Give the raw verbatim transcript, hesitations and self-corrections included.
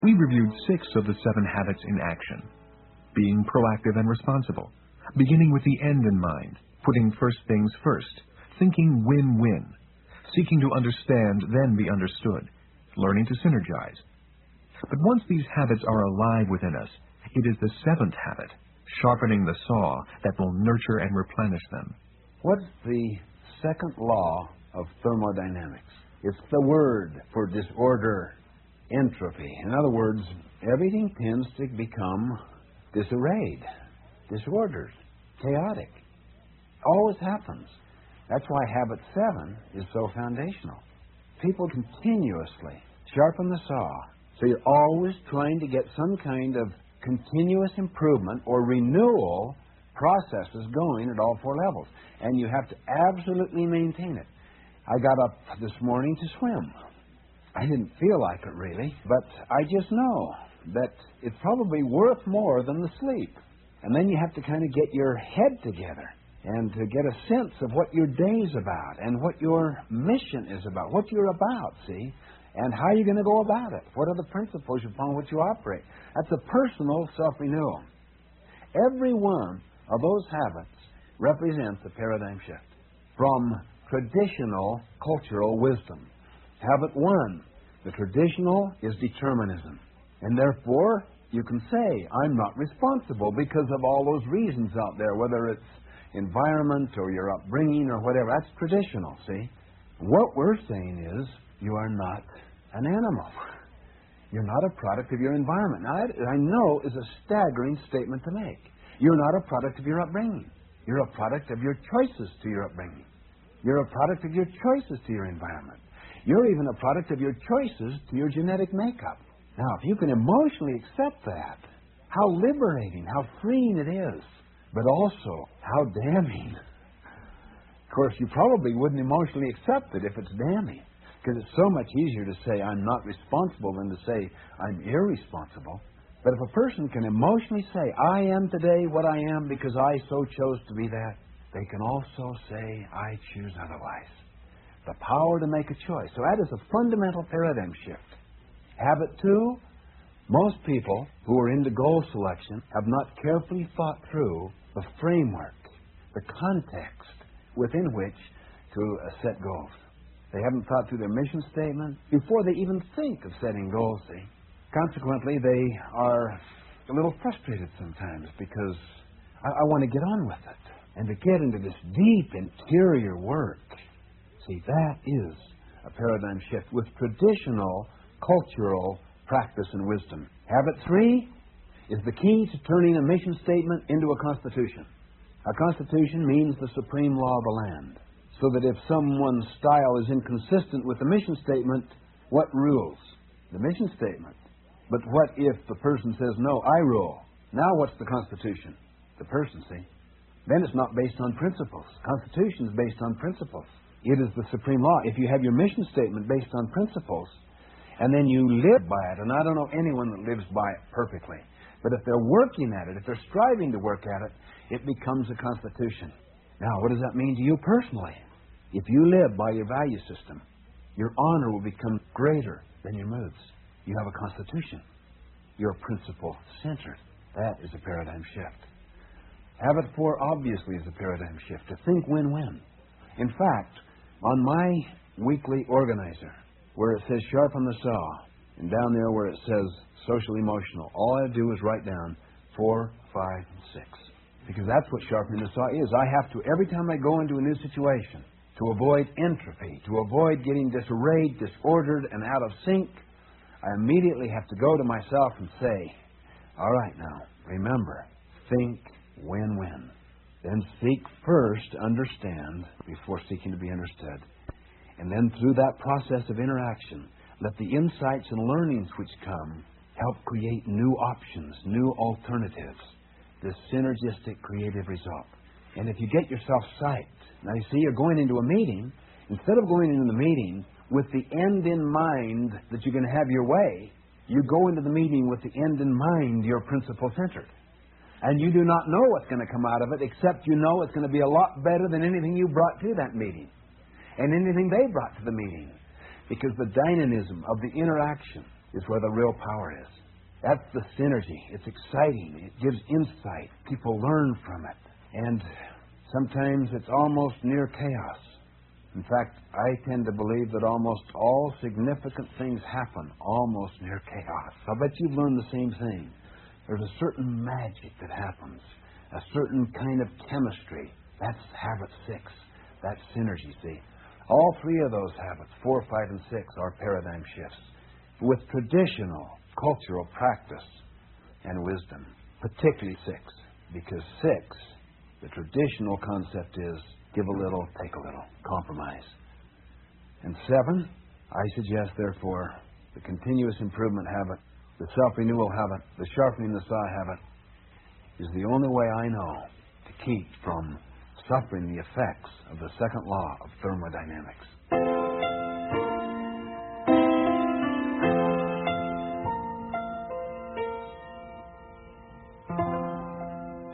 We reviewed six of the seven habits in action. Being proactive and responsible, beginning with the end in mind, putting first things first, thinking win-win, seeking to understand, then be understood, learning to synergize. But once these habits are alive within us, it is the seventh habit, sharpening the saw, that will nurture and replenish them. What's the second law of thermodynamics? It's the word for disorder, entropy. In other words, everything tends to become disarrayed, disordered, chaotic. Always happens. That's why habit seven is so foundational. People continuously sharpen the saw, so you're always trying to get some kind of continuous improvement or renewal processes going at all four levels. And you have to absolutely maintain it. I got up this morning to swim. I didn't feel like it really, but I just know that it's probably worth more than the sleep. And then you have to kind of get your head together and to get a sense of what your day's about and what your mission is about, what you're about, see, and how you're going to go about it. What are the principles upon which you operate? That's a personal self-renewal. Every one of those habits represents a paradigm shift from traditional cultural wisdom. Habit one, the traditional is determinism. And therefore, you can say, I'm not responsible because of all those reasons out there, whether it's environment or your upbringing or whatever. That's traditional, see? What we're saying is, you are not an animal. You're not a product of your environment. Now, that, I know, is a staggering statement to make. You're not a product of your upbringing. You're a product of your choices to your upbringing. You're a product of your choices to your environment. You're even a product of your choices to your genetic makeup. Now, if you can emotionally accept that, how liberating, how freeing it is, but also how damning. Of course, you probably wouldn't emotionally accept it if it's damning, because it's so much easier to say I'm not responsible than to say I'm irresponsible. But if a person can emotionally say, I am today what I am because I so chose to be that, they can also say, I choose otherwise. The power to make a choice. So that is a fundamental paradigm shift. Habit two, most people who are into goal selection have not carefully thought through the framework, the context within which to uh, set goals. They haven't thought through their mission statement before they even think of setting goals, see. Consequently, they are a little frustrated sometimes because I, I want to get on with it and to get into this deep interior work. See, that is a paradigm shift with traditional cultural practice and wisdom. Habit three is the key to turning a mission statement into a constitution. A constitution means the supreme law of the land. So that if someone's style is inconsistent with the mission statement, what rules? The mission statement. But what if the person says, no, I rule? Now what's the constitution? The person, see? Then it's not based on principles. Constitution is based on principles. It is the supreme law. If you have your mission statement based on principles, and then you live by it, and I don't know anyone that lives by it perfectly, but if they're working at it, if they're striving to work at it, it becomes a constitution. Now, what does that mean to you personally? If you live by your value system, your honor will become greater than your moods. You have a constitution. You're principle-centered. That is a paradigm shift. Habit four obviously is a paradigm shift, to think win-win. In fact, on my weekly organizer, where it says sharpen the saw, and down there where it says social-emotional, all I do is write down four, five, and six. Because that's what sharpening the saw is. I have to, every time I go into a new situation, to avoid entropy, to avoid getting disarrayed, disordered, and out of sync, I immediately have to go to myself and say, all right now, remember, think win-win. Then seek first to understand before seeking to be understood. And then through that process of interaction, let the insights and learnings which come help create new options, new alternatives, this synergistic creative result. And if you get yourself psyched, now you see you're going into a meeting, instead of going into the meeting with the end in mind that you're going to have your way, you go into the meeting with the end in mind you're principle-centered. And you do not know what's going to come out of it, except you know it's going to be a lot better than anything you brought to that meeting and anything they brought to the meeting. Because the dynamism of the interaction is where the real power is. That's the synergy. It's exciting. It gives insight. People learn from it. And sometimes it's almost near chaos. In fact, I tend to believe that almost all significant things happen almost near chaos. I bet you've learned the same thing. There's a certain magic that happens, a certain kind of chemistry. That's habit six. That's synergy, see. All three of those habits, four, five, and six, are paradigm shifts with traditional cultural practice and wisdom, particularly six, because six, the traditional concept is give a little, take a little, compromise. And seven, I suggest, therefore, the continuous improvement habit, the self-renewal habit, the sharpening the saw habit, is the only way I know to keep from suffering the effects of the second law of thermodynamics.